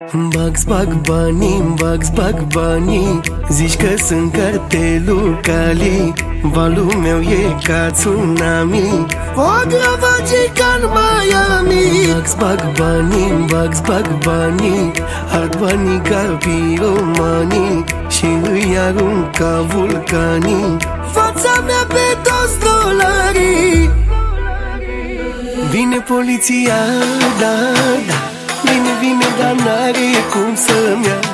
Bag banii, zici că sunt cartelul Cali. Valul meu e ca tsunami, o gravage ca în Miami. Bag banii, ard banii ca piromanii și îi arunc ca vulcanii. Fața mea pe toți dolarii. Vine poliția, da, vine, dar n-are cum să-mi ia